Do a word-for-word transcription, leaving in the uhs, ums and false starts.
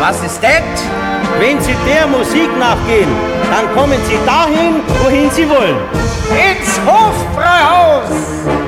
was ist das? Wenn Sie der Musik nachgehen, dann kommen Sie dahin, wohin Sie wollen. Ins Hofbräuhaus!